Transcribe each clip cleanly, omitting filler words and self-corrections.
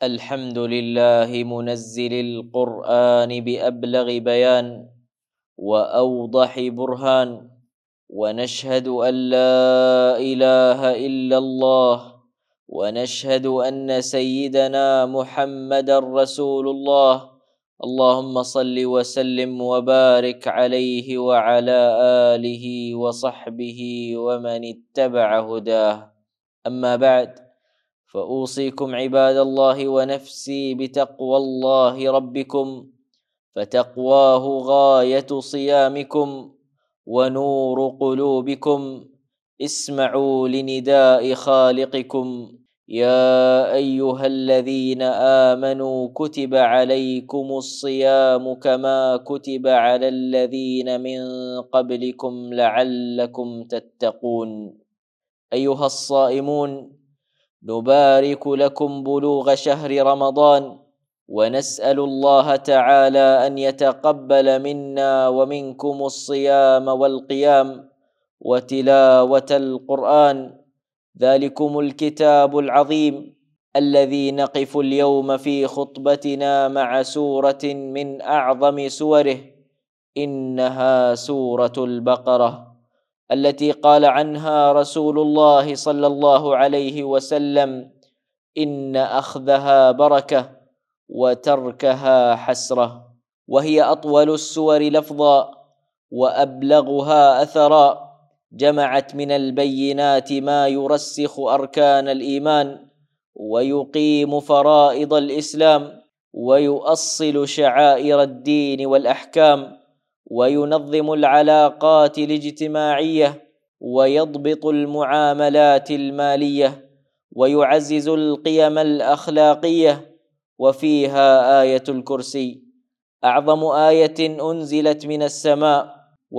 الحمد لله منزل القرآن بأبلغ بيان وأوضح برهان، ونشهد أن لا إله إلا الله، ونشهد أن سيدنا محمدا رسول الله. اللهم صل وسلم وبارك عليه وعلى آله وصحبه ومن اتبع هداه. أما بعد، فأوصيكم عباد الله ونفسي بتقوى الله ربكم، فتقواه غاية صيامكم ونور قلوبكم. اسمعوا لنداء خالقكم: يا أيها الذين آمنوا كتب عليكم الصيام كما كتب على الذين من قبلكم لعلكم تتقون. أيها الصائمون، نبارك لكم بلوغ شهر رمضان، ونسأل الله تعالى أن يتقبل منا ومنكم الصيام والقيام وتلاوة القرآن. ذلكم الكتاب العظيم الذي نقف اليوم في خطبتنا مع سورة من أعظم سوره، إنها سورة البقرة، التي قال عنها رسول الله صلى الله عليه وسلم: إن أخذها بركة وتركها حسرة. وهي أطول السور لفظا وأبلغها أثرا، جمعت من البينات ما يرسخ أركان الإيمان ويقيم فرائض الإسلام ويؤصل شعائر الدين والأحكام وينظم العلاقات الاجتماعية ويضبط المعاملات المالية ويعزز القيم الأخلاقية. وفيها آية الكرسي، أعظم آية أنزلت من السماء،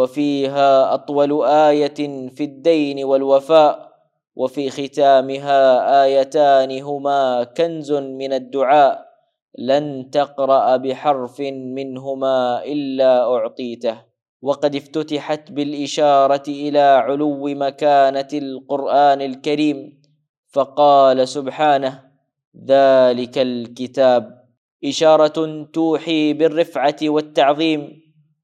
وفيها أطول آية في الدين والوفاء، وفي ختامها آيتان هما كنز من الدعاء: لن تقرأ بحرف منهما إلا أعطيته. وقد افتتحت بالإشارة إلى علو مكانة القرآن الكريم، فقال سبحانه: ذلك الكتاب، إشارة توحي بالرفعة والتعظيم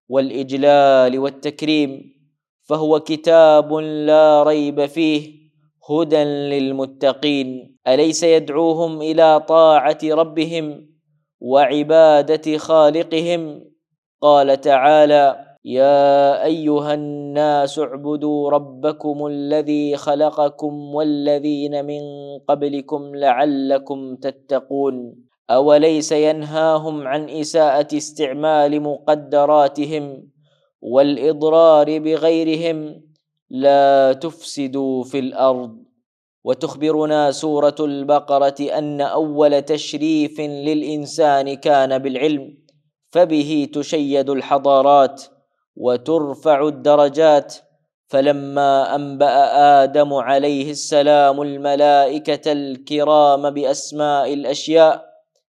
والإجلال والتكريم، فهو كتاب لا ريب فيه هدى للمتقين. أليس يدعوهم إلى طاعة ربهم وعبادة خالقهم؟ قال تعالى: يا أيها الناس اعبدوا ربكم الذي خلقكم والذين من قبلكم لعلكم تتقون. أوليس ينهاهم عن إساءة استعمال مقدراتهم والإضرار بغيرهم؟ لا تفسدوا في الأرض. وتخبرنا سورة البقرة أن أول تشريف للإنسان كان بالعلم، فبه تشيد الحضارات وترفع الدرجات. فلما أنبأ آدم عليه السلام الملائكة الكرام بأسماء الأشياء،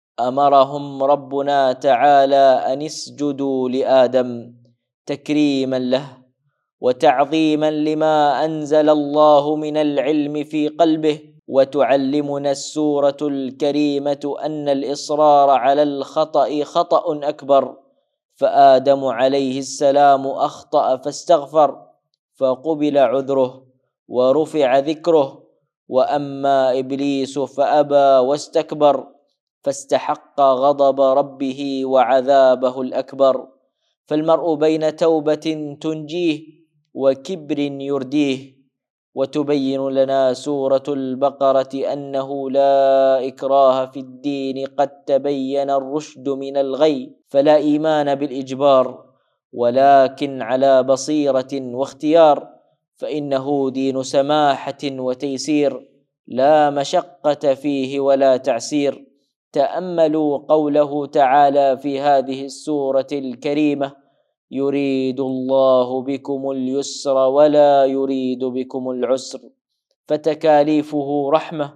أمرهم ربنا تعالى أن اسجدوا لآدم تكريما له وتعظيما لما أنزل الله من العلم في قلبه. وتعلمنا السورة الكريمة أن الإصرار على الخطأ خطأ أكبر، فآدم عليه السلام أخطأ فاستغفر فقبل عذره ورفع ذكره، وأما إبليس فأبى واستكبر فاستحق غضب ربه وعذابه الأكبر. فالمرء بين توبة تنجيه وكبر يرديه. وتبين لنا سورة البقرة أنه لا إكراه في الدين، قد تبين الرشد من الغي، فلا إيمان بالإجبار ولكن على بصيرة واختيار، فإنه دين سماحة وتيسير لا مشقة فيه ولا تعسير. تأملوا قوله تعالى في هذه السورة الكريمة: يريد الله بكم اليسر ولا يريد بكم العسر. فتكاليفه رحمة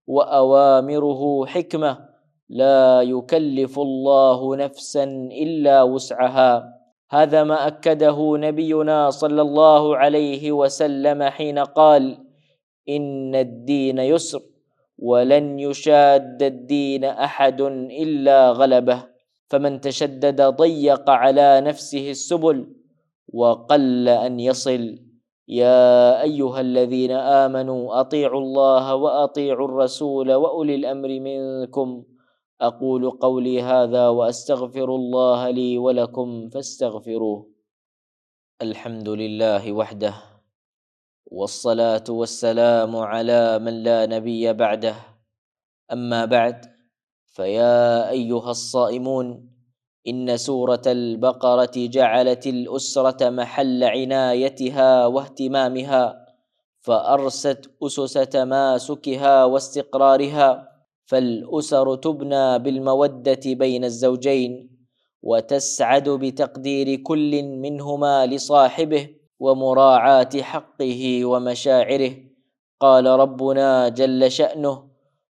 وأوامره حكمة، لا يكلف الله نفسا إلا وسعها. هذا ما أكده نبينا صلى الله عليه وسلم حين قال: إن الدين يسر ولن يشاد الدين أحد إلا غلبه، فمن تشدد ضيق على نفسه السبل وقل أن يصل. يا أيها الذين آمنوا أطيعوا الله وأطيعوا الرسول وأولي الأمر منكم. أقول قولي هذا وأستغفر الله لي ولكم فاستغفروه. الحمد لله وحده، والصلاة والسلام على من لا نبي بعده. أما بعد، فيا أيها الصائمون، إن سورة البقرة جعلت الأسرة محل عنايتها واهتمامها، فأرست أسس تماسكها واستقرارها. فالأسر تبنى بالمودة بين الزوجين، وتسعد بتقدير كل منهما لصاحبه ومراعاة حقه ومشاعره. قال ربنا جل شأنه: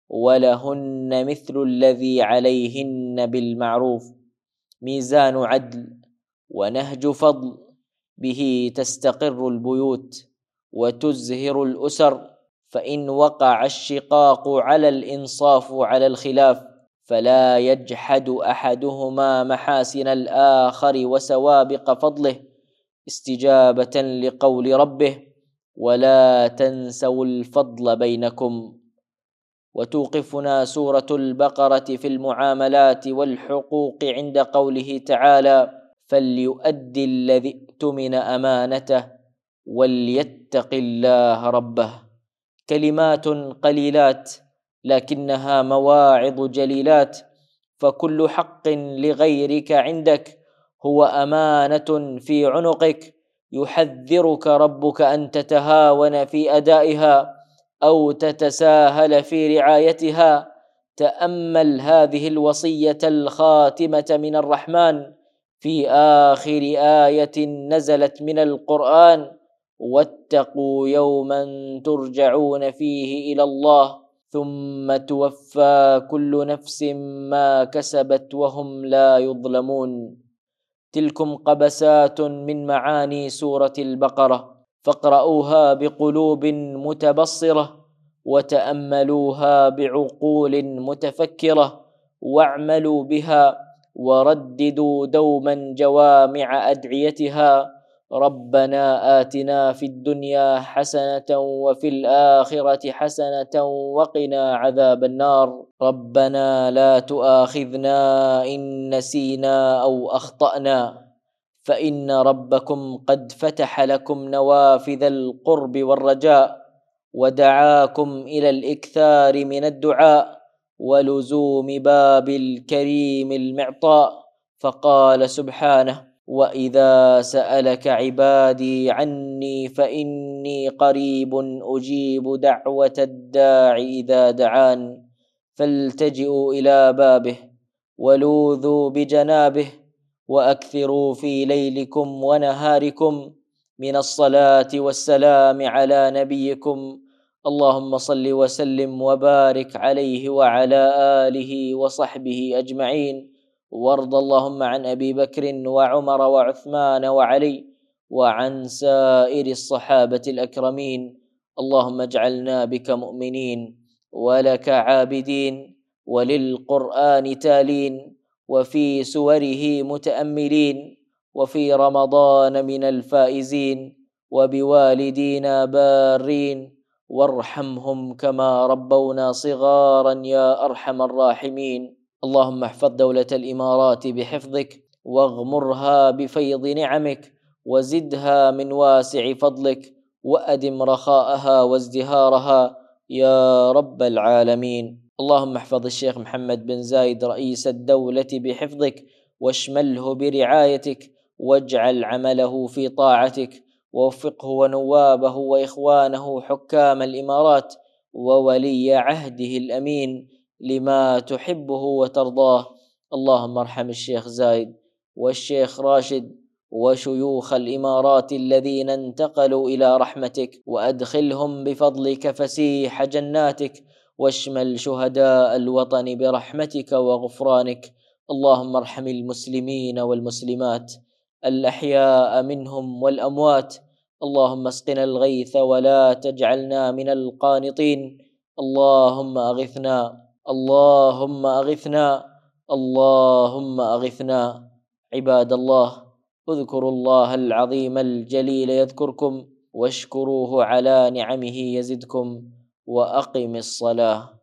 ولهن مثل الذي عليهن بالمعروف. ميزان عدل ونهج فضل، به تستقر البيوت وتزهر الأسر. فإن وقع الشقاق على الإنصاف على الخلاف، فلا يجحد أحدهما محاسن الآخر وسوابق فضله، استجابة لقول ربه: ولا تنسوا الفضل بينكم. وتوقفنا سورة البقرة في المعاملات والحقوق عند قوله تعالى: فليؤدي الذي اؤتمن أمانته وليتق الله ربه. كلمات قليلات لكنها مواعظ جليلات. فكل حق لغيرك عندك هو أمانة في عنقك، يحذرك ربك أن تتهاون في أدائها أو تتساهل في رعايتها. تأمل هذه الوصية الخاتمة من الرحمن في آخر آية نزلت من القرآن: واتقوا يوما ترجعون فيه إلى الله ثم توفى كل نفس ما كسبت وهم لا يظلمون. تلكم قبسات من معاني سورة البقرة، فاقرؤوها بقلوب متبصرة، وتأملوها بعقول متفكرة، واعملوا بها، ورددوا دوما جوامع أدعيتها: ربنا آتنا في الدنيا حسنة وفي الآخرة حسنة وقنا عذاب النار. ربنا لا تؤاخذنا إن نسينا أو أخطأنا، فإن ربكم قد فتح لكم نوافذ القرب والرجاء، ودعاكم إلى الإكثار من الدعاء ولزوم باب الكريم المعطاء. فقال سبحانه: وإذا سألك عبادي عني فإني قريب أجيب دعوة الداع إذا دعان. فالتجئوا إلى بابه ولوذوا بجنابه، وأكثروا في ليلكم ونهاركم من الصلاة والسلام على نبيكم. اللهم صل وسلم وبارك عليه وعلى آله وصحبه أجمعين. وارض اللهم عن أبي بكر وعمر وعثمان وعلي، وعن سائر الصحابة الأكرمين. اللهم اجعلنا بك مؤمنين ولك عابدين وللقرآن تالين، وفي سوره متأملين، وفي رمضان من الفائزين، وبوالدينا بارين، وارحمهم كما ربونا صغارا يا أرحم الراحمين. اللهم احفظ دولة الإمارات بحفظك، واغمرها بفيض نعمك، وزدها من واسع فضلك، وأدم رخاءها وازدهارها يا رب العالمين. اللهم احفظ الشيخ محمد بن زايد رئيس الدولة بحفظك، واشمله برعايتك، واجعل عمله في طاعتك، ووفقه ونوابه وإخوانه حكام الإمارات وولي عهده الأمين لما تحبه وترضاه. اللهم ارحم الشيخ زايد والشيخ راشد وشيوخ الإمارات الذين انتقلوا إلى رحمتك، وأدخلهم بفضلك فسيح جناتك، واشمل شهداء الوطن برحمتك وغفرانك. اللهم ارحم المسلمين والمسلمات الأحياء منهم والأموات. اللهم اسقنا الغيث ولا تجعلنا من القانطين، اللهم أغثنا، اللهم أغثنا، اللهم أغثنا. عباد الله، اذكروا الله العظيم الجليل يذكركم، واشكروه على نعمه يزدكم، وأقم الصلاة.